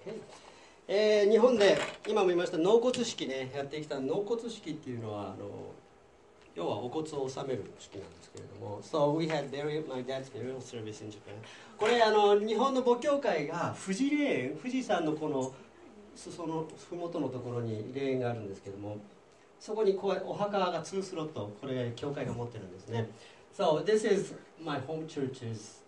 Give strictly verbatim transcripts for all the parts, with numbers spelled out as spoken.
えー、日本で今も言いました納骨式ねやってきた納骨式っていうのはあの要はお骨を納める式なんですけれども So we had burial, my dad's burial service in Japan これあの日本の母教会が富士霊園富士山のこの裾の麓のところに霊園があるんですけどもそこにこうお墓がツースロットこれ教会が持ってるんですね So this is my home church's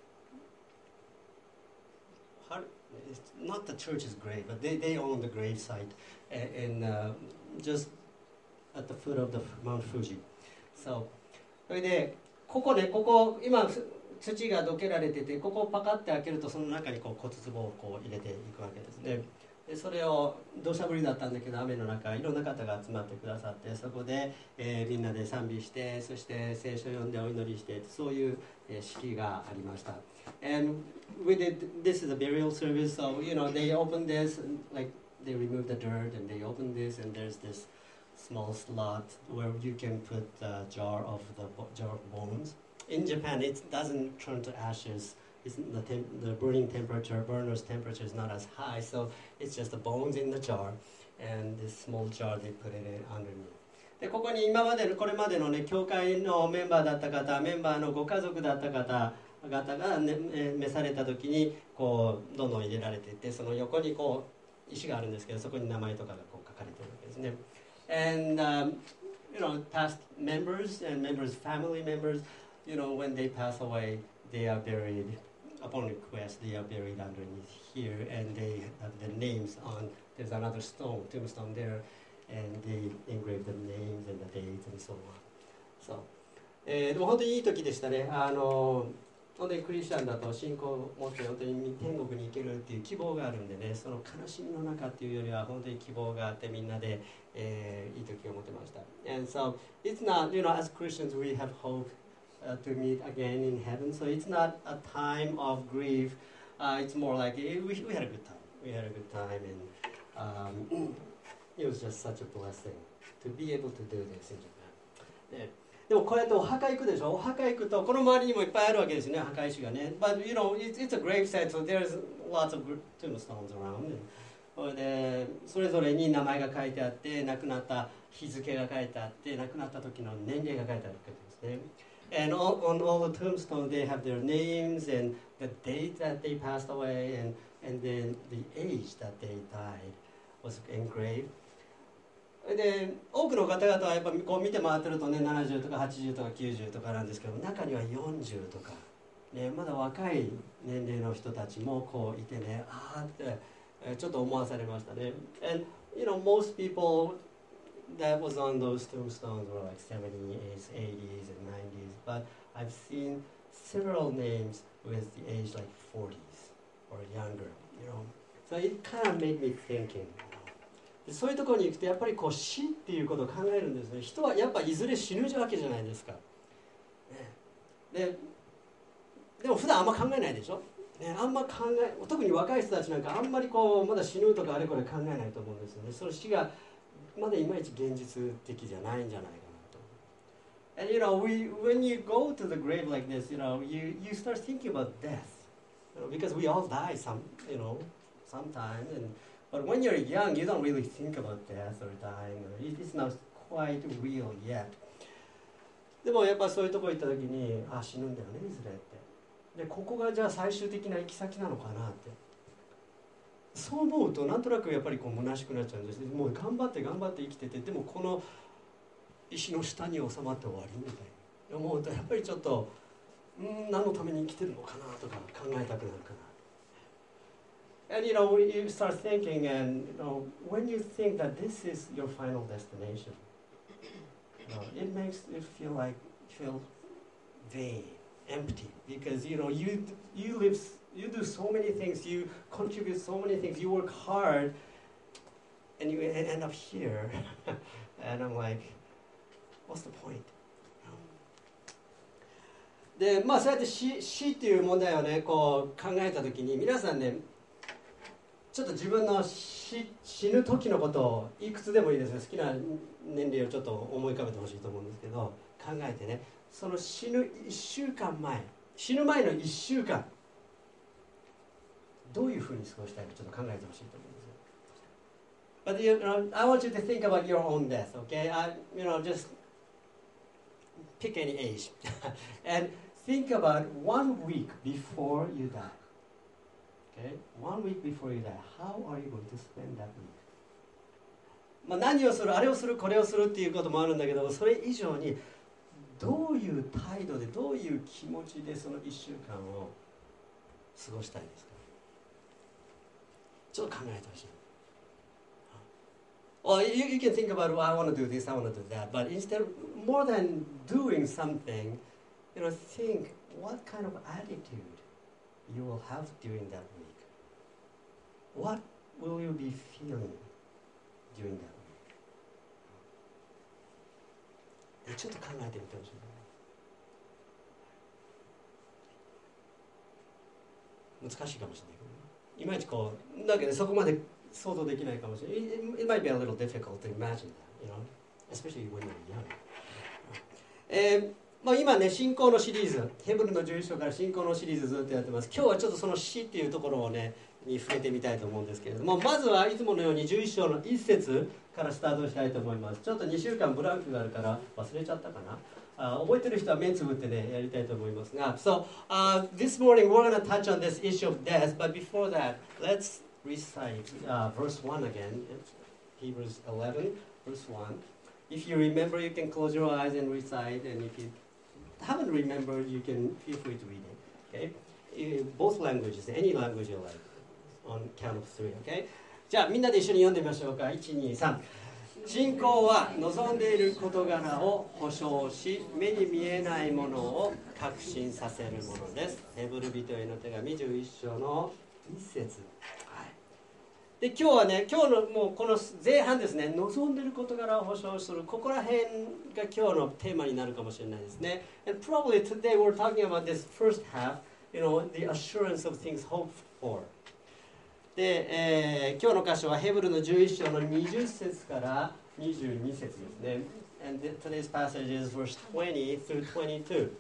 not the church's grave, but they, they own the grave site and, and uh, just at the foot of the Mount Fuji. So, それでここね、ここ今土がどけられてて、ここをパカって開けるとその中にこう骨壺をこう入れていくわけですね。でそれを土砂降りだったんだけど雨の中いろんな方が集まってくださってそこで、えー、みんなで賛美してそして聖書を読んでお祈りしてそういう、えー、式がありました。And we did, this is a burial service, so you know they open this, like they remove the dirt and they open this, and there's this small slot where you can put a jar of the jar of bones. In Japan, it doesn't turn to ashes. It's the, temp, the burning temperature, burner's temperature is not as high, so it's just the bones in the jar, and this small jar they put it in underneath. でここに今までのこれまでのね教会のメンバーだった方、メンバーのご家族だった方。方が、ね、召された時にこうどんどん入れられていってその横にこう石があるんですけどそこに名前とかがこう書かれているわけですね。And um, you know past members and members family members you know when they pass away they are buried upon request they are buried underneath here and they have the names on there's another stone tombstone there and they engrave the names and the dates and so on. So えー、でも本当にいい時でしたね。あの本当にクリスチャンだと信仰を持って本当に天国に行けるっていう希望があるんでねその悲しみの中っていうよりは本当に希望があってみんなで、えー、いい時を持ってました And so it's not, you know, as Christians we have hope、uh, to meet again in heaven So it's not a time of grief、uh, It's more like we, we had a good time We had a good time and um, it was just such a blessing to be able to do this in Japan、ねでもこうやってお墓行くでしょお墓行くとこの周りにもいっぱいあるわけですね墓石がね But you know it's, it's a grave site so there's lots of tombstones around それでそれぞれに名前が書いてあって亡くなった日付が書いてあって亡くなった時の年齢が書いてあるわけですね And all, on all the tombstones they have their names and the date that they passed away and, and then the age that they died was engravedで多くの方々はやっぱこう見て回ってるとねななじゅうとかはちじゅうとかきゅうじゅうとかなんですけど中にはよんじゅうとか、ね、まだ若い年齢の人たちもこういてねああってちょっと思わされましたね And you know most people that was on those tombstones were like seventies, eighties and nineties But I've seen several names with the age like forties or younger you know So it kind of made me thinkingそういうところに行くとやっぱりこう死っていうことを考えるんですね人はやっぱいずれ死ぬわけじゃないですか、ね、で, でも普段あんま考えないでしょ、ね、あんま考え特に若い人たちなんかあんまりこうまだ死ぬとかあれこれ考えないと思うんですよねその死がまだいまいち現実的じゃないんじゃないかなと And you know we, when you go to the grave like this you know you, you start thinking about death you know, because we all die some, you know, sometime and But when you're young, you don't really think about death or dying. It's not quite real yet. でもやっぱそういうとこ行った時に、あ、死ぬんだよね、いずれって。で、ここがじゃあ最終的な行き先なのかなって。そう思うとなんとなくやっぱりこう虚しくなっちゃうんですね。もう頑張って頑張って生きてて、でもこの石の下に収まって終わりみたいな。思うとやっぱりちょっと、うん、何のために生きてるのかなとか考えたくなるかな。And you know, you start thinking, and you know, when you think that this is your final destination, you know, it makes it feel like feel vain, empty, because you know you you live, you do so many things, you contribute so many things, you work hard, and you end up here, and I'm like, what's the point? で、まあそうやって死死っていう問題をね、こう考えたときに皆さんね。ちょっと自分の 死, 死ぬ時のことをいくつでもいいですよ好きな年齢をちょっと思い浮かべてほしいと思うんですけど考えてねその死ぬいっしゅうかんまえ死ぬ前のいっしゅうかんどういうふうに過ごしたいかちょっと考えてほしいと思うんですよ。But you know, I want you to think about your own death, okay? I, you know, just pick any age and think about one week before you die. Okay? One week before you die, how are you going to spend that week? まあ何をする、あれをする、これをするっていうこともあるんだけど、それ以上にどういう態度で、どういう気持ちでそのいっしゅうかんを過ごしたいですか。ちょっと考えてほしい。Well, you, you can think about, well, I want to do this, I want to do that, but instead, more than doing something, you know, think what kind of attitude you will have during that week. What will you be feeling during that week? ちょっと考えてみてほしい。難しいかもしれないけど、いまいちこうだけどそこまで想像できないかもしれない。It, it might be a little difficult to imagine that, you know, especially when you're young. えーまあ、今ね、信仰のシリーズ、ヘブルのじゅういっ章から信仰のシリーズずっとやってます。今日はちょっとその死っていうところをね、に触れてみたいと思うんですけれども、まずはいつものようにじゅういっ章のいっ節からスタートしたいと思います。ちょっとにしゅうかんブランクがあるから忘れちゃったかな。あ覚えてる人は目つぶってね、やりたいと思いますが。So, uh, this morning we're going to touch on this issue of death, but before that, let's recite uh, verse one again. It's Hebrews eleven, verse one. If you remember, you can close your eyes and recite, and if you haven't remembered, you can feel free to read it. Okay? Both languages, any language you like, on count of three. Okay? じゃあみんなで一緒に読んでみましょうか。いち、に、さん。信仰は望んでいる事柄を保証し、目に見えないものを確信させるものです。ヘブル人への手紙じゅういっ章のいち節。で今日はね、今日のもうこの前半ですね、望んでいる事柄を保証する、ここら辺が今日のテーマになるかもしれないですね。And probably today we're talking about this first half, you know, the assurance of things hoped for. で、えー、今日の箇所はヘブルのじゅういっ章のにじゅう節からにじゅうに節ですね。And today's passage is verse twenty through twenty-two.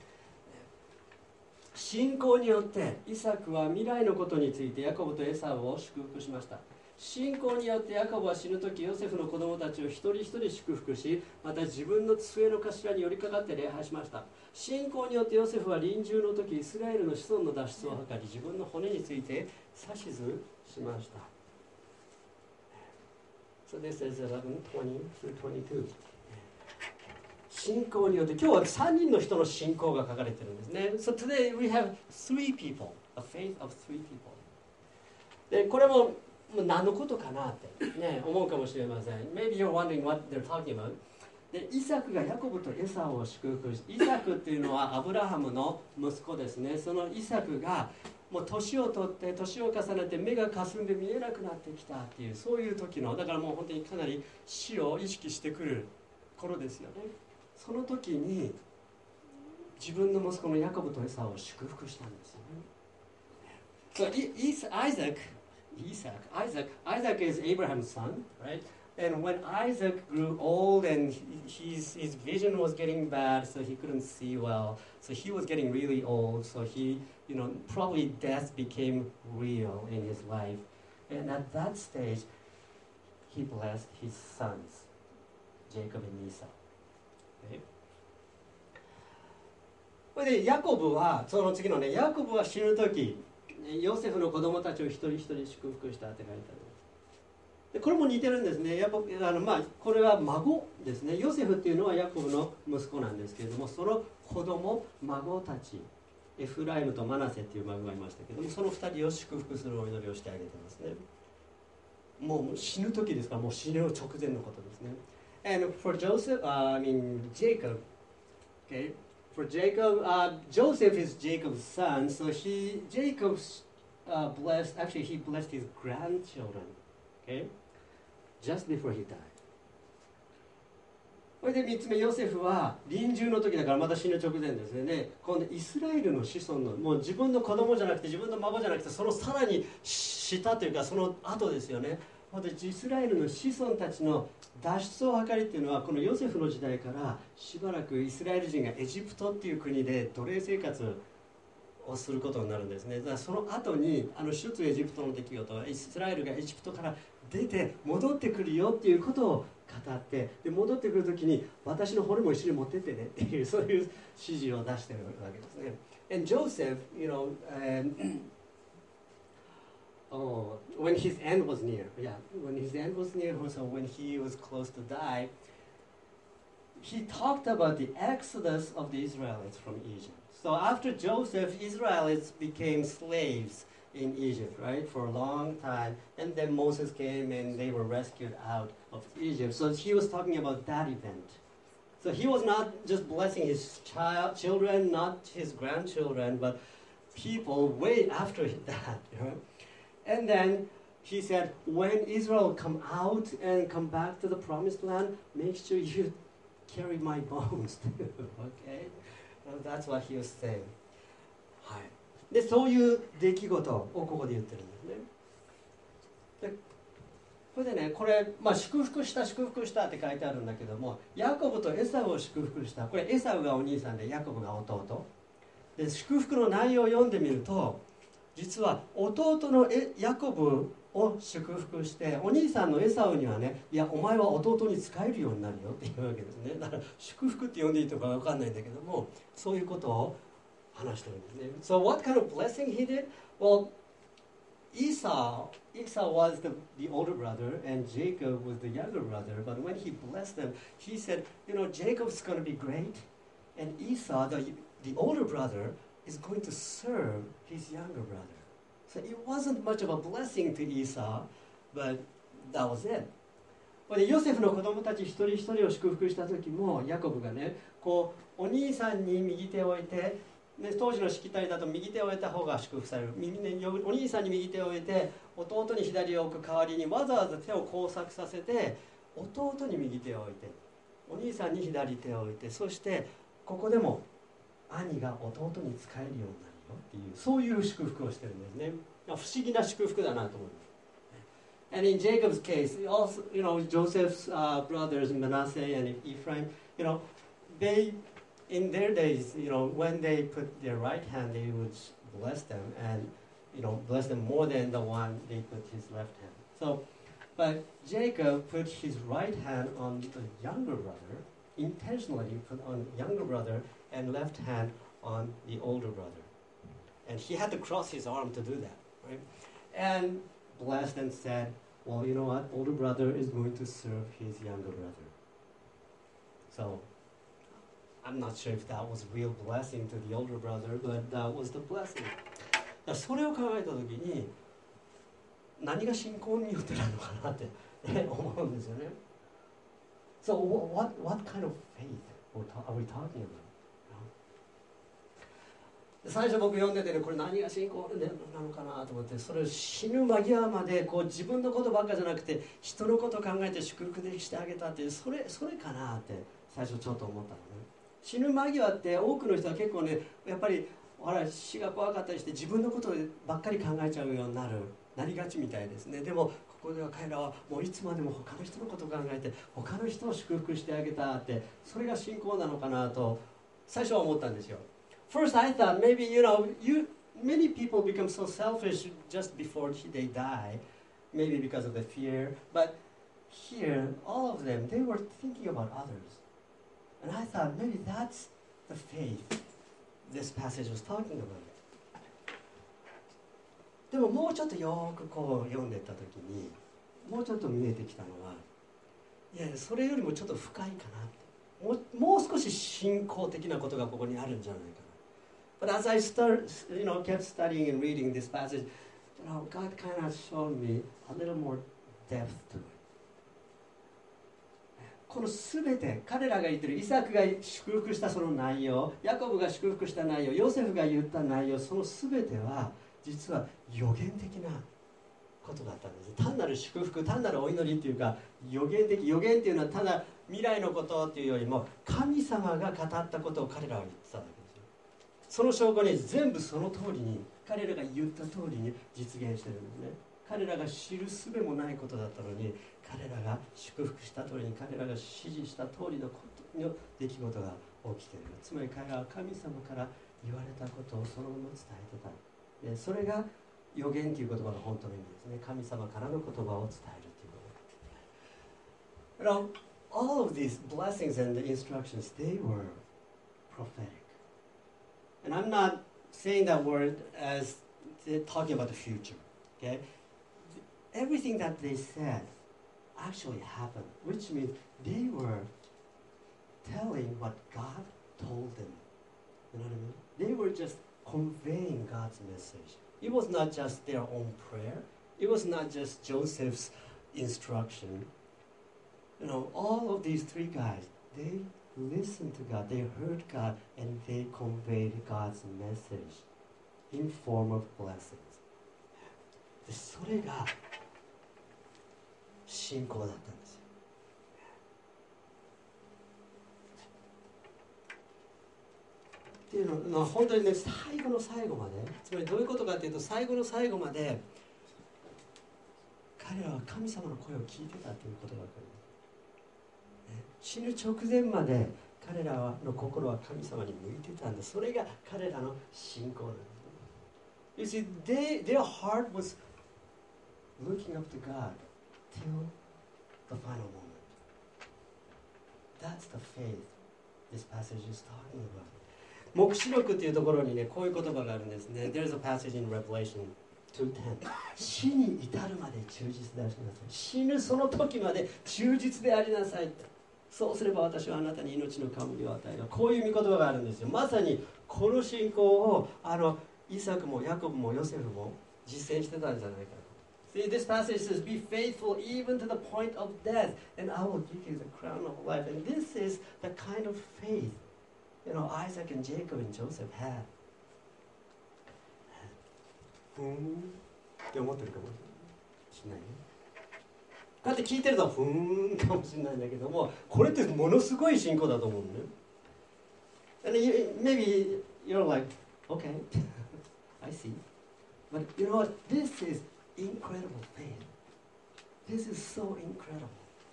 信仰によってイサクは未来のことについてヤコブとエサウを祝福しました。信仰によってヤコブは死ぬ時ヨセフの子供たちを一人一人祝福し、また自分の杖の頭に寄りかかって礼拝しました。信仰によってヨセフは臨終の時イスラエルの子孫の脱出を図り、自分の骨について指図しました。So this is eleven, twenty through twenty-two. 信仰によって、今日はさんにんの人の信仰が書かれてるんですね。So today we have three people, a faith of three people. で、これも何のことかなってね、思うかもしれません。Maybe you're wondering what they're talking about. で、イサクがヤコブとエサウを祝福し、イサクっていうのはアブラハムの息子ですね。そのイサクがもう年を取って年を重ねて目がかすんで見えなくなってきたっていう、そういう時の、だからもう本当にかなり死を意識してくる頃ですよね。その時に自分の息子のヤコブとエサウを祝福したんですよね。So Isaac, Isaac, Isaac, Isaac is Abraham's son, right? And when Isaac grew old and his his vision was getting bad, so he couldn't see well. So he was getting really old. So he, you know, probably death became real in his life. And at that stage, he blessed his sons, Jacob and Esau. それでヤコブはその次のね、ヤコブは死ぬ時ヨセフの子供たちを一人一人祝福したって書いてある。でこれも似てるんですね。やっぱあの、まあ、これは孫ですね。ヨセフっていうのはヤコブの息子なんですけれども、その子供孫たちエフライムとマナセっていう孫がいましたけども、そのふたりを祝福するお祈りをしてあげてますね。もう死ぬ時ですから、もう死ぬ直前のことですね。And for Joseph, uh, I mean Jacob, okay, for Jacob, uh, Joseph is Jacob's son, so he, Jacob uh, blessed, actually he blessed his grandchildren, okay, just before he died. それでみっつめ、ヨセフは臨終の時だからまた死ぬ直前ですよね。今度イスラエルの子孫の、もう自分の子供じゃなくて自分の孫じゃなくて、そのさらに下というかその後ですよね。イスラエルの子孫たちの脱出を図りっていうのは、このヨセフの時代からしばらくイスラエル人がエジプトっていう国で奴隷生活をすることになるんですね。だからその後にあの出エジプトの出来事、イスラエルがエジプトから出て戻ってくるよっていうことを語って、で戻ってくる時に私の骨も一緒に持ってってねっていうそういう指示を出してるわけですね。And Joseph, you know, um, oh, when his end was near, yeah, when his end was near, also when he was close to die, he talked about the exodus of the Israelites from Egypt. So after Joseph, Israelites became slaves in Egypt, right, for a long time. And then Moses came and they were rescued out of Egypt. So he was talking about that event. So he was not just blessing his child, children, not his grandchildren, but people way after that. You know? And then he said, when Israel come out and come back to the promised land, make sure you carry my bones too. Okay? Well, that's what he was saying. はい。で、そういう出来事をここで言ってるんですね。で、これでね、これ、まあ、祝福した祝福したって書いてあるんだけども、ヤコブとエサウを祝福した。これエサウがお兄さんでヤコブが弟で、祝福の内容を読んでみると、実は弟のエヤコブを祝福して、お兄さんのエサウにはね、いやお前は弟に仕えるようになるよっていうわけですね。だから祝福って呼んでいいとかわかんないんだけども、そういうことを話してるんですね。So what kind of blessing he did? Well, Esau, Esau was the, the older brother and Jacob was the younger brother. But when he blessed them, he said, you know, Jacob's going to be great. And Esau, the, the older brother, is going to serve his younger brother. So it wasn't much of a blessing to Esau, but that was it. でヨセフの子供たち一人一人を祝福した時もヤコブがね、こうお兄さんに右手を置いて、ね、当時のしきたりだと右手を置いた方が祝福される。お兄さんに右手を置いて弟に左を置く代わりにわざわざ手を交錯させて弟に右手を置いてお兄さんに左手を置いて、そしてここでも兄が弟に仕えるようになるよっていう、そういう祝福をしてるんですね。不思議な祝福だなと思います。And in Jacob's case, also, you know, Joseph's uh, brothers Manasseh and Ephraim, you know, they, in their days, you know, when they put their right hand, they would bless them and, you know, bless them more than the one they put his left hand. So, but Jacob put his right hand on the younger brother, intentionally put on younger brother and left hand on the older brother. And he had to cross his arm to do that, right? And blessed and said, well, you know what? Older brother is going to serve his younger brother. So, I'm not sure if that was real blessing to the older brother, but that was the blessing. それを考えたときに、何が信仰によってなのかなって思うんですよね。So, what, what kind of faith are we talking about? 最初僕読んでてね、これ何が信仰なのかなと思って、それを死ぬ間際までこう自分のことばっかじゃなくて人のことを考えて祝福でしてあげたっていう、それそれかなって最初ちょっと思ったのね。死ぬ間際って多くの人は結構ね、やっぱりほら死が怖かったりして自分のことばっかり考えちゃうようになるなりがちみたいですね。でもここでは彼らはもういつまでも他の人のことを考えて他の人を祝福してあげたって、それが信仰なのかなと最初は思ったんですよ。First, I thought maybe, you know, you, many people become so selfish just before they die, maybe because of the fear. But here, all of them, they were thinking about others. And I thought maybe that's the faith this passage was talking about. でももうちょっとよくこう読んでった時に、もうちょっと見えてきたのは、いやそれよりもちょっと深いかなって。もう、もう少し信仰的なことがここにあるんじゃないかな。But as I start, you know, kept studying and reading this passage, you know, God kind of showed me a little more depth to it. このすべて彼らが言ってるイサクが祝福したその内容、ヤコブが祝福した内容、ヨセフが言った内容、そのすべては実は予言的なことだったんです。単なる祝福、単なるお祈りっていうか予言的、予言っていうのはただ未来のことっていうよりも神様が語ったことを彼らは言ってたわけです。その証拠に全部その通りに彼らが言った通りに実現してるんですね。彼らが知る術もないことだったのに、彼らが祝福した通りに、彼らが指示した通りのことの出来事が起きている。つまり彼らは神様から言われたことをそのまま伝えてた。でそれが予言という言葉の本当の意味ですね。神様からの言葉を伝えるということ。You know, all of these blessings and the instructions, they were prophetic. And I'm not saying that word as talking about the future. Okay? Everything that they said actually happened, which means they were telling what God told them. You know what I mean? They were just conveying God's message. It was not just their own prayer. It was not just Joseph's instruction. You know, all of these three guys, they listened to God, they heard God, and they conveyed God's message in form of blessings. でそれが信仰だったんですよ。っていうのは本当にね、最後の最後まで、つまりどういうことかというと、最後の最後まで彼らは神様の声を聞いてたということが分かります、ね、死ぬ直前まで彼らの心は神様に向いてたんです。それが彼らの信仰なんですね。You see, they, their heart was looking up to God till the final moment. That's the faith this passage is talking about. 黙示録というところにね、こういう言葉があるんですね。There's a passage in Revelation two ten. 死に至るまで忠実でありなさい。死ぬその時まで忠実でありなさい。そうすれば私はあなたに命の冠を与える。こういう御言葉があるんですよ。まさにこの信仰をあのイサクもヤコブもヨセフも実践してたんじゃないかな。See, this passage says, be faithful even to the point of death, and I will give you the crown of life. And this is the kind of faith, you know, Isaac and Jacob and Joseph had. ふーんって思ってるかもしれないね。こうやって聞いてるとふーんかもしれないんだけども、これってものすごい信仰だと思うのね。And you, maybe you're like, okay, I see. But you know what? This is incredible faith. This is so incredible.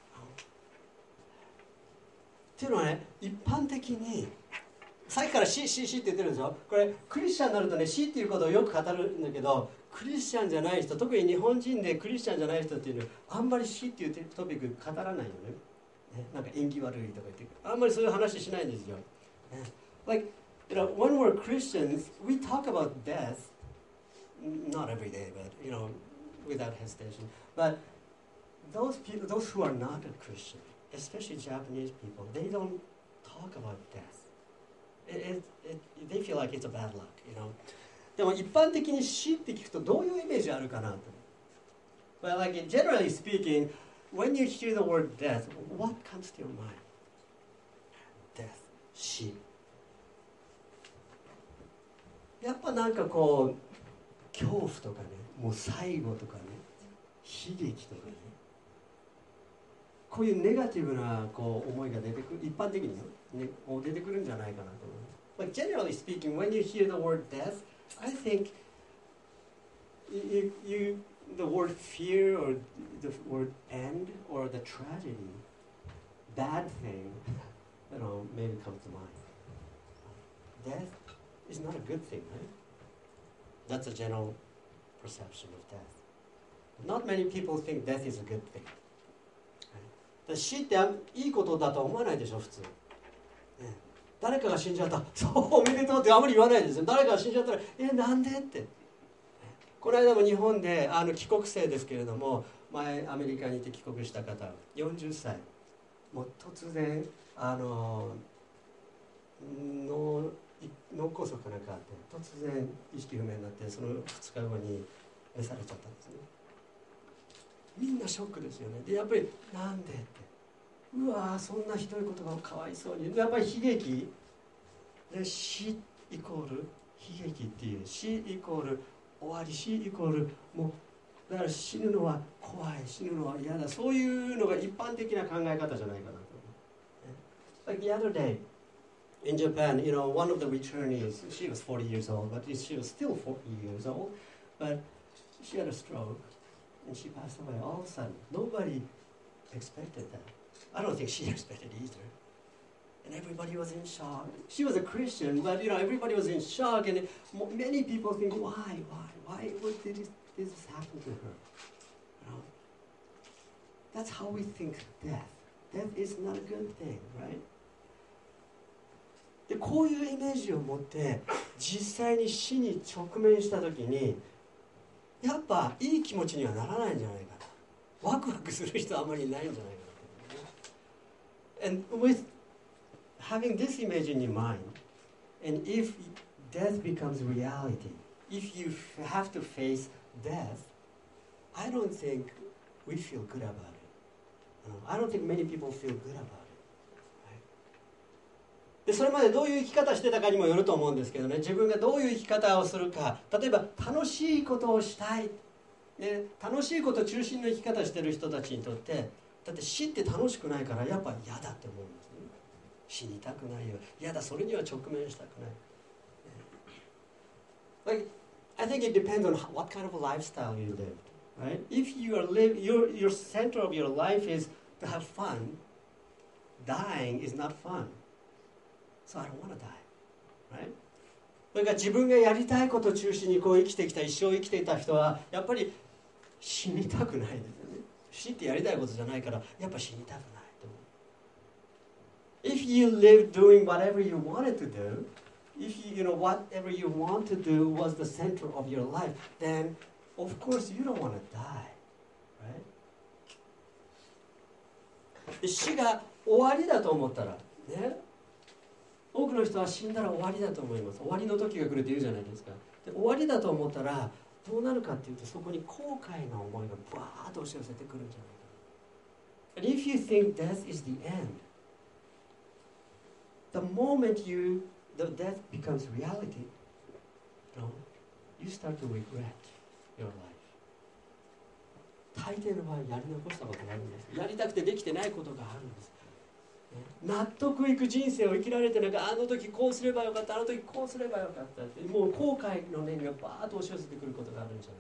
っていうのはね、一般的にさっきから死死死って言ってるでしょ。これクリスチャンになるとね、死っていうことをよく語るんだけど、クリスチャンじゃない人、特に日本人でクリスチャンじゃない人っていうのはあんまり死っていうトピック語らないよね。ね、なんか縁起悪いとか言ってあんまりそういう話しないんですよ。ね、like, you know, when we're Christians, we talk about death, not every day, but you know, without hesitation. But those people, those who are not a Christian, especially Japanese people, they don't talk about death. It, it, it, they feel like it's a bad luck, you know. でも一般的に死って聞くとどういうイメージあるかなと。But like generally speaking, when you hear the word death, what comes to your mind? Death, 死。やっぱなんかこう恐怖とかね、もう最後とかね、悲劇とかね、こういうネガティブなこう思いが出てくる、一般的に、ね、出てくるんじゃないかなと思う。But generally speaking, when you hear the word death, I think you, you, the word fear or the word end or the tragedy, bad thing, you know, maybe comes to mind. Death is not a good thing, right? That's a general perception of death. Not many people think death is a good thing. 死っていいことだとは思わないでしょ普通、ね、誰かが死んじゃったそうおめでとうってあまり言わないですよ。誰かが死んじゃったらえなんでって、この間も日本であの帰国生ですけれども、前アメリカに行って帰国した方よんじゅっさい、もう突然あの脳脳梗塞かなんかあって突然意識不明になって、そのふつかごに召されちゃったんですね。みんなショックですよね。でやっぱりなんでって、うわーそんなひどいことがかわいそうに、やっぱり悲劇で死イコール悲劇っていう、死イコール終わり、死イコールもうだから死ぬのは怖い、死ぬのは嫌だ、そういうのが一般的な考え方じゃないかなと。Like the other day in Japan, you know, one of the returnees, she was forty years old, but she was still forty years old, but she had a stroke. And she passed away all of a sudden. Nobody expected that. I don't think she expected either. And everybody was in shock. She was a Christian, but you know, everybody was in shock, and many people think, why, why, why would this, this happen to her? You know, that's how we think death. Death is not a good thing, right? で、こういうイメージを持って実際に死に直面した時に、やっぱいい気持ちにはならないんじゃないかな。ワクワクする人はあまりいないんじゃないかな。And with having this image in your mind, and if death becomes reality, if you have to face death, I don't think we feel good about it. I don't think many people feel good about it. でそれまでどういう生き方してたかにもよると思うんですけどね、自分がどういう生き方をするか、例えば楽しいことをしたい、ね、楽しいこと中心の生き方してる人たちにとって、だって死って楽しくないからやっぱ嫌だって思うんですね。死にたくないよ、嫌だ、それには直面したくない。Like, I think it depends on what kind of a lifestyle you lived, right? If you are live, your your center of your life is to have fun, dying is not fun. So I don't want to die, right? それから自分がやりたいことを中心にこう生きてきた、一生生きていた人はやっぱり死にたくないですよね。死ってやりたいことじゃないからやっぱ死にたくないと思う。If you live doing whatever you wanted to do, if you, you know, whatever you want to do was the center of your life, then of course you don't want to die, right? で死が終わりだと思ったらね、多くの人は死んだら終わりだと思います。終わりの時が来るって言うじゃないですか。で終わりだと思ったらどうなるかっていうと、そこに後悔の思いがバーッと押し寄せてくるんじゃないかな。And if you think death is the end, the moment you the death becomes reality, you know, you start to regret your life. 大抵の場合やり残したことがあるんです。やりたくてできてないことがあるんです。納得いく人生を生きられてなんか、あの時こうすればよかった、あの時こうすればよかったって、もう後悔の念がバーッと押し寄せてくることがあるんじゃ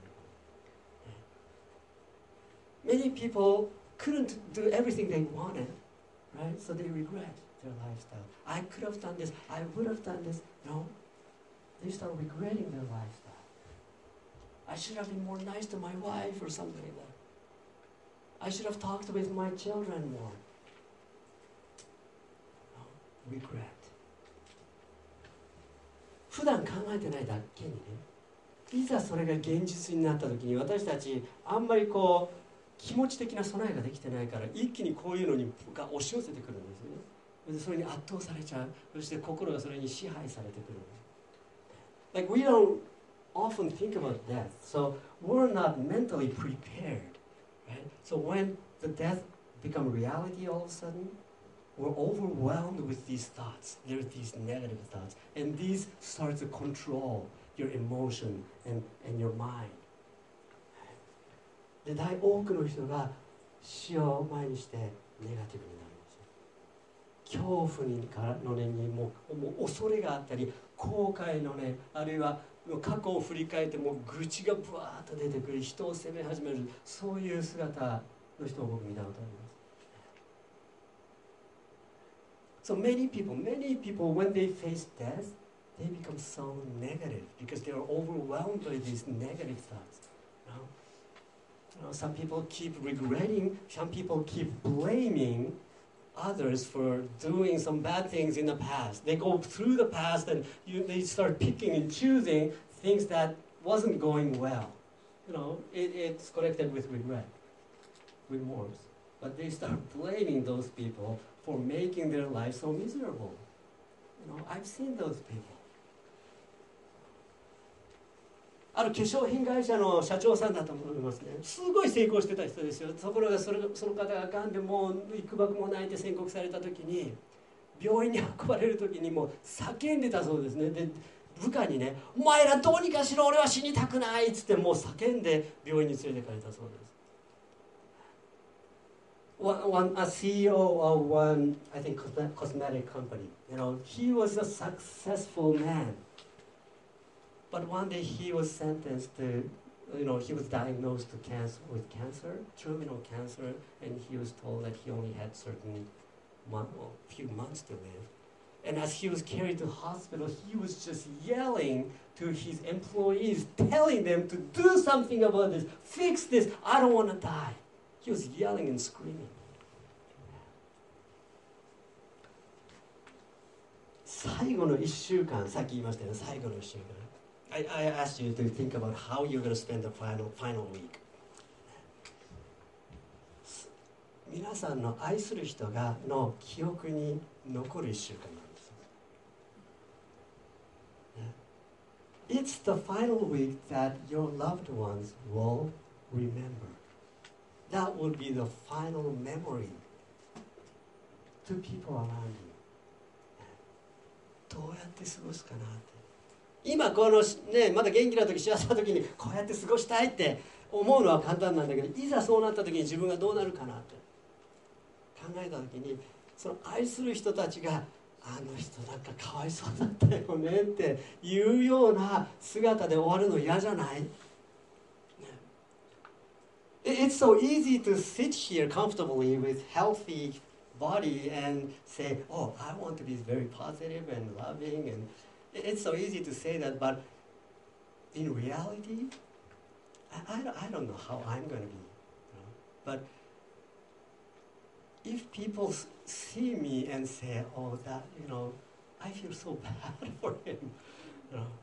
ないかな。Many people couldn't do everything they wanted, right? So they regret their lifestyle. I could have done this, I would have done this. No, they start regretting their lifestyle. I should have been more nice to my wife or something like that. I should have talked with my children more.Regret. 普段考えてないだけにね、いざそれが現実になった時に私たちあんまりこう気持ち的な備えができてないから、一気にこういうのにが押し寄せてくるんですよね。でそれに圧倒されちゃう。そして心がそれに支配されてくる。Like we don't often think about death, so we're not mentally prepared, right? So when the death becomes reality all of a sudden,we're overwhelmed with these thoughts. There's these negative thoughts. And these start to control your emotion and, and your mind. で、大多くの人が死を前にしてネガティブになるんですよ。恐怖にからの念にもう、もう恐れがあったり、後悔の念、あるいは過去を振り返ってもう愚痴がブワーッと出てくる、人を責め始める、そういう姿の人を僕見たことあります。So many people, many people, when they face death, they become so negative because they are overwhelmed by these negative thoughts. You know? You know, some people keep regretting, some people keep blaming others for doing some bad things in the past. They go through the past and you, they start picking and choosing things that wasn't going well. You know, it, it's connected with regret, remorse. But they start blaming those people.For making their life so miserable. You know, I've seen those people. ある化粧品会社の社長さんだと思いますね。すごい成功してた人ですよ。ところがそれその方が癌でもう幾ばくも泣いて宣告された時に、病院に運ばれる時にもう叫んでたそうですね。で、部下にね、お前らどうにかしろ、俺は死にたくないっつってもう叫んで病院に連れてかれたそうです。One, one, a C E O of one, I think, cosmetic company. You know, he was a successful man. But one day he was sentenced to, you know, he was diagnosed to cancer with cancer, terminal cancer, and he was told that he only had certain month, or few months to live. And as he was carried to the hospital, he was just yelling to his employees, telling them to do something about this, fix this, I don't want to die. He was yelling and screaming. 最後のいっしゅうかん、さっき言いましたよね、最後のいっしゅうかん。I, I asked you to think about how you're going to spend the final, final week. 皆さんの愛する人がの記憶に残るいっしゅうかんなんです。It's the final week that your loved ones will remember. That will be the final memory to people around you. どうやって過ごすかなって。今このね、まだ元気な時、幸せな時にこうやって過ごしたいって思うのは簡単なんだけど、いざそうなった時に自分がどうなるかなって考えた時に、その愛する人たちがあの人なんかかわいそうだったよねっていうような姿で終わるの嫌じゃない？ It's so easy to sit here comfortably with healthy body and say, oh, I want to be very positive and loving, and it's so easy to say that, but in reality, I, I, don't, I don't know how I'm going to be. You know? But if people see me and say, oh, that, you know, I feel so bad for him, you know,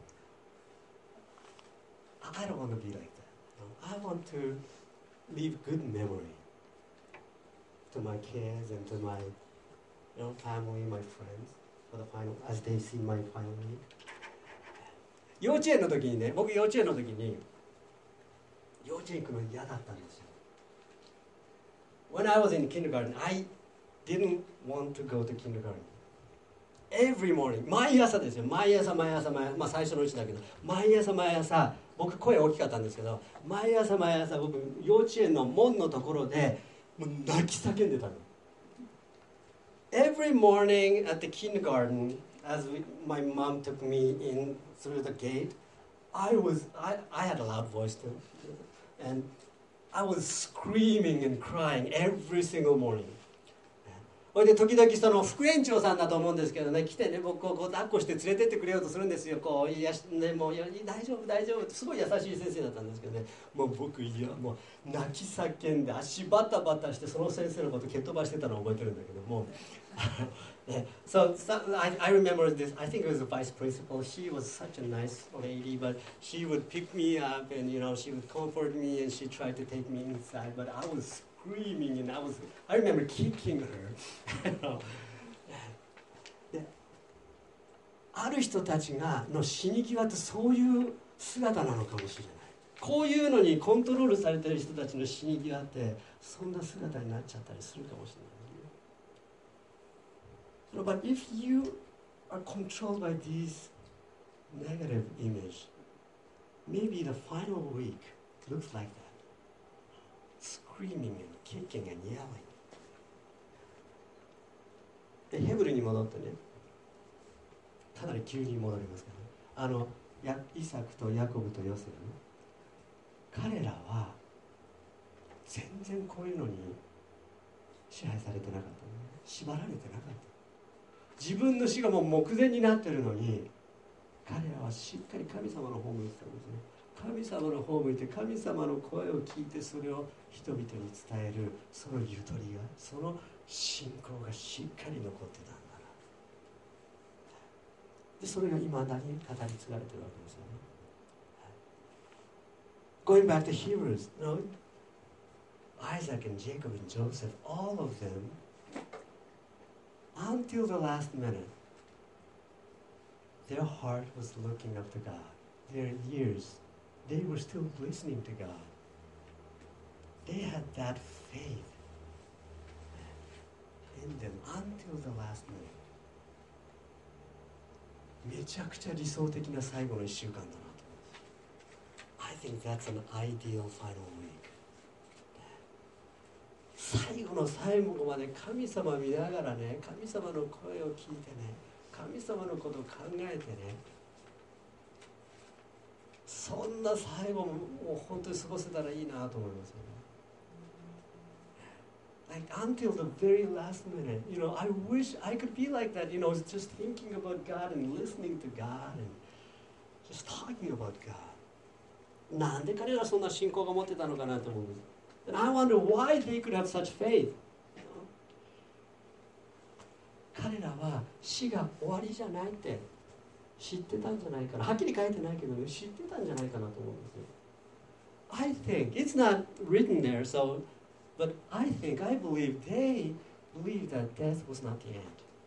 I don't want to be like that. You know? I want to leave good memory to my kids and to my, you know, family, my friends, for the final, as they see my final week. 幼稚園の時にね、僕幼稚園の時に幼稚園行くの嫌だったんですよ。When I was in kindergarten, I didn't want to go to kindergarten. Every morning, 毎朝ですよ。毎朝毎朝毎朝、まあ最初のうちだけど、毎朝毎朝、僕声大きかったんですけど、毎朝毎朝僕幼稚園の門のところでもう泣き叫んでたの。Every morning at the kindergarten, as we, my mom took me in through the gate, I was I, I had a loud voice too, and I was screaming and crying every single morning. それで時々その副園長さんだと思うんですけどね、来てね、僕をこう抱っこして連れてってくれようとするんですよ。こういやし、ね、もういや大丈夫大丈夫ってすごい優しい先生だったんですけどね、もう僕いやもう泣き叫んで足バタバタしてその先生のこと蹴っ飛ばしてたのを覚えてるんだけども。So, so I, I remember this. I think it was the vice principal. She was such a nice lady, but she would pick me up and you know she would comfort me and she tried to take me inside. But I was screaming and I was. I remember kicking her. で、ある人たちがの死に際ってそういう姿なのかもしれない。こういうのにコントロールされている人たちの死に際ってそんな姿になっちゃったりするかもしれない。No, but if you are controlled by these negative image, maybe the final week looks like that. Screaming and kicking and yelling. で、ヘブルに戻ってね、かなり急に戻りますけどね。あの、やイサクとヤコブとヨセフね、彼らは全然こういうのに支配されてなかったね。縛られてなかった。自分の死がもう目前になってるのに彼らはしっかり神様の方を向いてたんですね。神様の方を向いて神様の声を聞いてそれを人々に伝えるそのゆとりがその信仰がしっかり残ってたんだな。でそれが今何に語り継がれてるわけですよね。Going back to Hebrews, no, Isaac and Jacob and Joseph, all of them until the last minute, their heart was looking up to God. Their ears, they were still listening to God. They had that faith in them until the last minute. めちゃくちゃ理想的な最後のいっしゅうかんだなと思います。I think that's an ideal final week. 最後の最後まで神様を見ながらね、神様の声を聞いてね、神様のことを考えてね、そんな最後ももう本当に過ごせたらいいなと思いますよね。 like until the very last minute. You know, I wish I could be like that. You know, just thinking about God and listening to God and just talking about God. なんで彼らはそんな信仰が持ってたのかなと思うんです。And I wonder why they could have such faith. 彼らは死が終わりじゃないって知ってたんじゃないかな。はっきり書いてないけどね、知ってたんじゃないかなと思うんですよ。I think it's not written there, so, but I think, I believe they believed that death was not the end.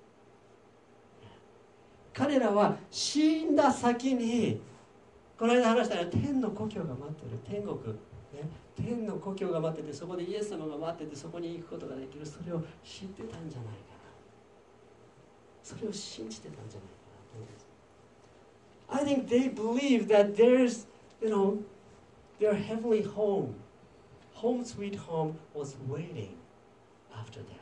彼らは死んだ先に、この間話したように天の故郷が待ってる、天国、ね、天の故郷が待ってて、そこでイエス様が待ってて、そこに行くことができる、それを知ってたんじゃないかな。それを信じてたんじゃないかなと思います。I think they believe that there's, you know, their heavenly home, home sweet home was waiting after death.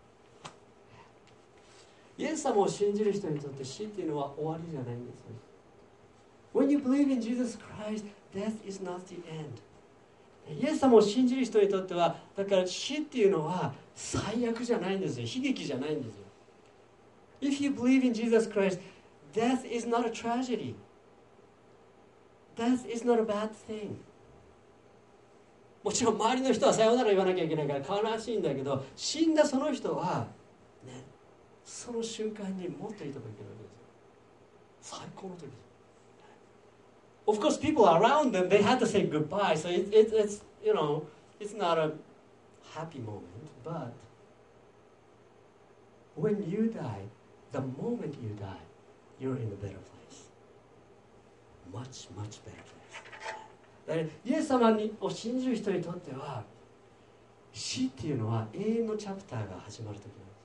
イエス様を信じる人にとって死っていうのは終わりじゃないんですよ。When you believe in Jesus Christ, death is not the end. イエス様を信じる人にとっては、だから死っていうのは最悪じゃないんですよ。悲劇じゃないんですよ。If you believe in Jesus Christ, death is not a tragedy. Death is not a bad thing. もちろん周りの人はさようなら言わなきゃいけないから悲しいんだけど、死んだその人は、ね、その瞬間にもっといいとこ行けるわけですよ。最高の時です。Of course, people around them, they had to say goodbye. So it, it, it's, you know, it's not a happy moment. But when you die, the moment you die, you're in a better place. Much, much better place. だからイエス様を信じる人にとっては、死っていうのは永遠のチャプターが始まる時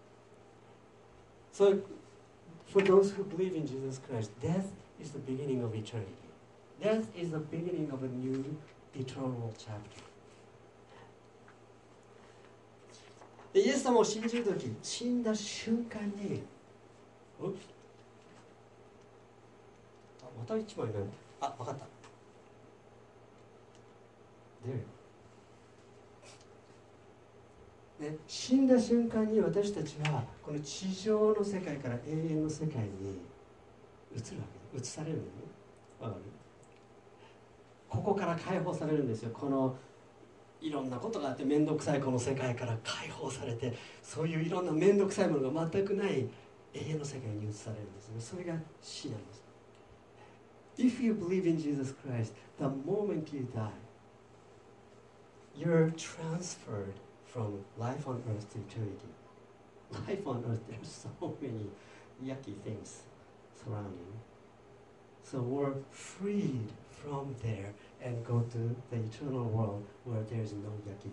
なんです。So, for those who believe in Jesus Christ, death is the beginning of eternity.Death is the beginning of a new eternal chapter. でイエス様を信じるとき、死んだ瞬間に、あ、また一枚ね。あ、わかった。で、ね、死んだ瞬間に私たちはこの地上の世界から永遠の世界に移るわけです。移されるのね。わかる？ここから解放されるんですよ。このいろんなことがあって面倒くさいこの世界から解放されて、そういういろんな面倒くさいものが全くない永遠の世界に移されるんですね。それが死なんです。If you believe in Jesus Christ, the moment you die, you're transferred from life on earth to eternity. Life on earth, there's so many yucky things surrounding. So we're freed from there and go to the eternal world where there's no yucky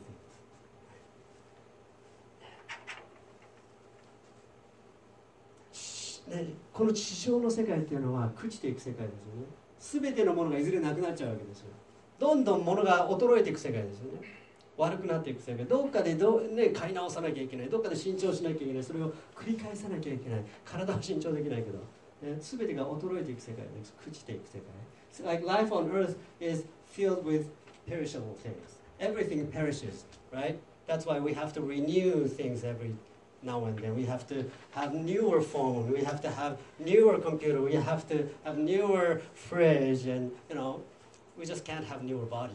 things. ね、この地上の世界っていうのは朽ちていく世界ですよね。すべてのものがいずれなくなっちゃうわけですよ。どんどんものが衰えていく世界ですよね。悪くなっていく世界。どっかでどう、ね、買い直さなきゃいけない。どっかで新調しなきゃいけない。それを繰り返さなきゃいけない。体は新調できないけど、ね、すべてが衰えていく世界です。朽ちていく世界。So like life on earth is filled with perishable things. Everything perishes, right? That's why we have to renew things every now and then. We have to have newer phone. We have to have newer computer. We have to have newer fridge, and you know, we just can't have newer body.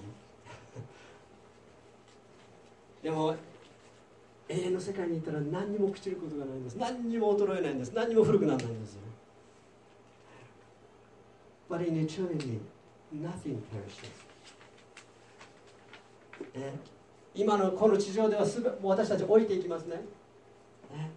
でも永遠の世界に行ったら何にも朽ちることがないんです。何にも衰えないんです。何にも古くならないんですよ。But in eternity, nothing perishes. ね、今のこの地上ではすべ私たち置いていきますね。ね、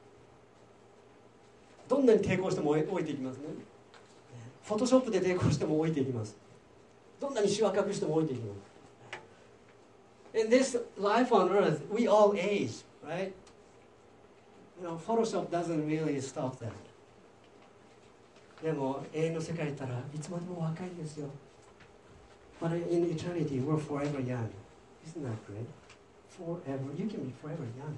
どんなに抵抗しても置いていきますね。フォトショップで抵抗しても置いていきます。どんなにシワ隠しても置いていきます。In this life on earth, we all age, right? You know, Photoshop doesn't really stop that. でも永遠の世界に行ったらいつまでも若いんですよ。But in eternity, we're forever young. Isn't that great? Forever. You can be forever young.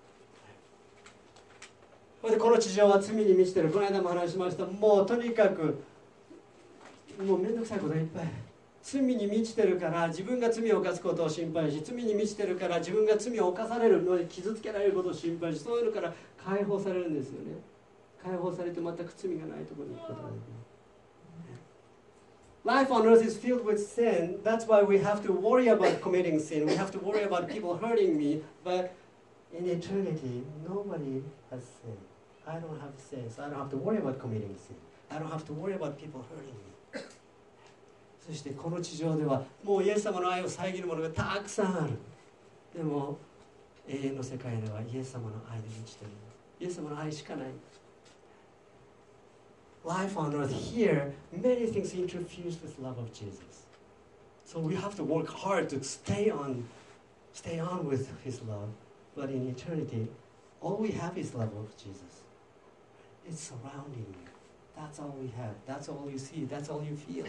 それでこの地上は罪に満ちてる。この間も話しました。もうとにかくもうめんどくさいことがいっぱい。 罪に満ちてるから自分が罪を犯すことを心配し、罪に満ちてるから自分が罪を犯されるのに傷つけられることを心配し、そういうのから解放されるんですよね。解放されて全く罪がないところに行くことができる。Life on earth is filled with sin. That's why we have to worry about committing sin. We have to worry about people hurting me. But in eternity, nobody has sin. I don't have sin, so I don't have to worry about committing sin. I don't have to worry about people hurting me. そしてこの地上ではもうイエス様の愛を遮るものがたくさんある。でも永遠の世界ではイエス様の愛で満ちている。イエス様の愛しかない。Life on earth here, many things interfuse with love of Jesus. So we have to work hard to stay on, stay on with His love. But in eternity, all we have is love of Jesus. It's surrounding you. That's all we have. That's all you see. That's all you feel.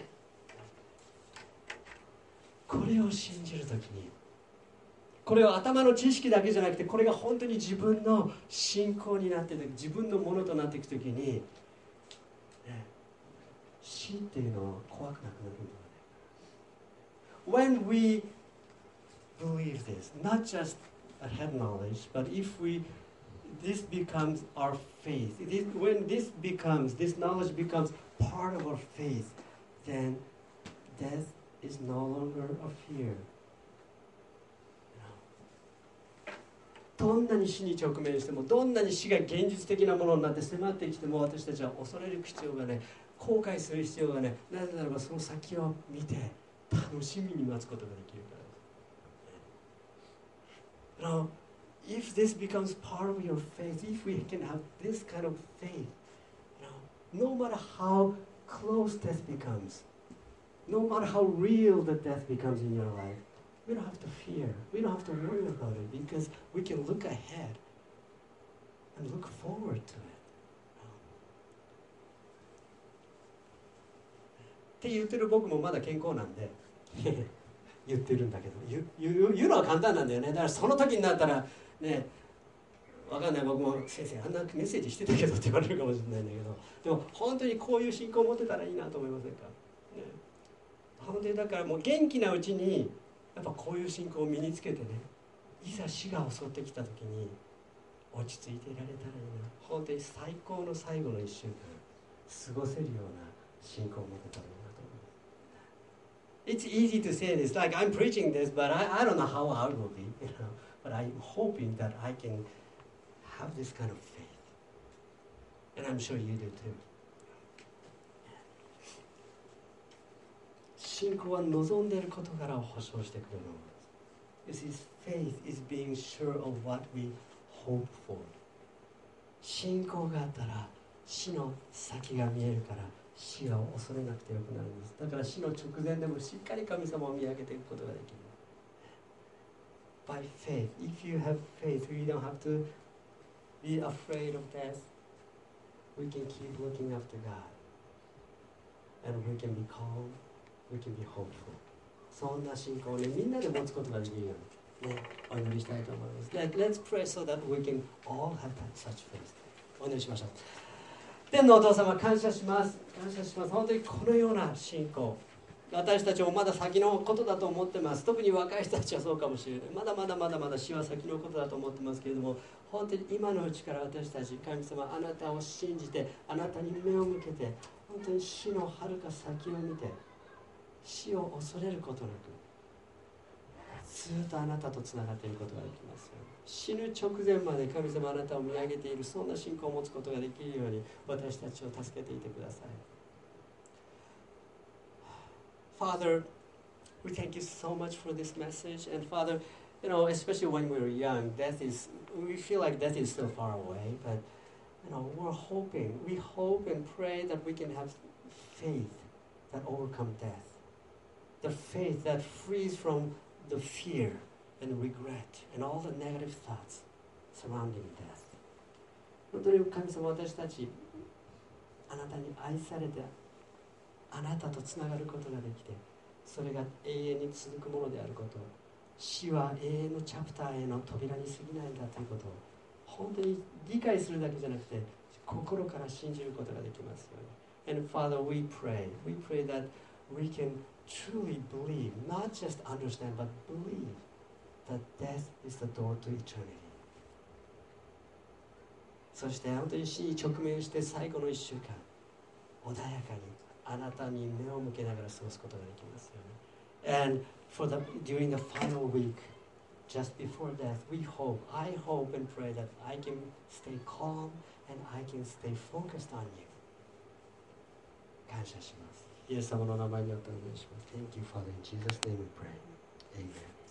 これを信じるときに、これは頭の知識だけじゃなくて、これが本当に自分の信仰になっていく、自分のものとなっていくときに、死っていうのは怖くなくなるんだよね。When we believe this, not just a head knowledge, but if we, this becomes our faith. This, when this becomes, this knowledge becomes part of our faith, then death is no longer a fear. どんなに死に直面しても、どんなに死が現実的なものになって迫ってきても、私たちは恐れる必要がない。後悔する必要がない。なぜならばその先を見て楽しみに待つことができるからです。Now, if this becomes part of your faith, if we can have this kind of faith, no matter how close death becomes, no matter how real the death becomes in your life, we don't have to fear. We don't have to worry about it because we can look ahead and look forward to it.って言ってる僕もまだ健康なんで言ってるんだけど、言, 言, 言うのは簡単なんだよね。だからその時になったらね、わかんない、僕も先生あんなメッセージしてたけどって言われるかもしれないんだけど、でも本当にこういう信仰を持ってたらいいなと思いませんか、ね、本当にだからもう元気なうちにやっぱこういう信仰を身につけてね、いざ死が襲ってきた時に落ち着いていられたらいいな。本当に最高の最後の一週間過ごせるような信仰を持ってたらいいな。It's easy to say this, like I'm preaching this, but I, I don't know how I will be, you know. But I'm hoping that I can have this kind of faith. And I'm sure you do too. 信仰は望んでいる事柄を保証してくれるものです。This is faith is being sure of what we hope for. 信仰があったら死の先が見えるから死を恐れなくてよくなるんです。だから死の直前でもしっかり神様を見上げていくことができる。By faith, if you have faith, we don't have to be afraid of death. We can keep looking after God. And we can be calm, we can be hopeful. そんな信仰をね、みんなで持つことができるように、ね、お祈りしたいと思います。Let's pray so that we can all have such faith. お祈りしましょう。天のお父様、感謝します感謝します。本当にこのような信仰、私たちもまだ先のことだと思ってます。特に若い人たちはそうかもしれない。まだまだまだまだ死は先のことだと思ってますけれども、本当に今のうちから私たち、神様、あなたを信じて、あなたに目を向けて、本当に死の遥か先を見て、死を恐れることなくずっとあなたとつながっていることができますように。死ぬ直前まで神様、あなたを見上げている、そんな信仰を持つことができるように私たちを助けていてください。 Father, we thank you so much for this message. And Father, you know, especially when we were young, death is, we feel like death is still far away, but you know, we're hoping, we hope and pray that we can have faith that overcomes death. The faith that frees from the fear and regret and all the negative thoughts surrounding death. 本当に神様、私たちあなたに愛されて、あなたとつながることができて、それが永遠に続くものであること、死は永遠のチャプターへの扉に過ぎないんだということを本当に理解するだけじゃなくて、心から信じることができますように。And Father, we pray, we pray that we can truly believe, not just understand, but believe that death is the door to eternity. そして本当に死に直面して最後のいっしゅうかん、穏やかにあなたに目を向けながら過ごすことができますよね。And for the, during the final week, just before death, we hope, I hope and pray that I can stay calm and I can stay focused on you. 感謝します。イエス様の名前によってお願いします。Thank you, Father. In Jesus' name we pray. Amen.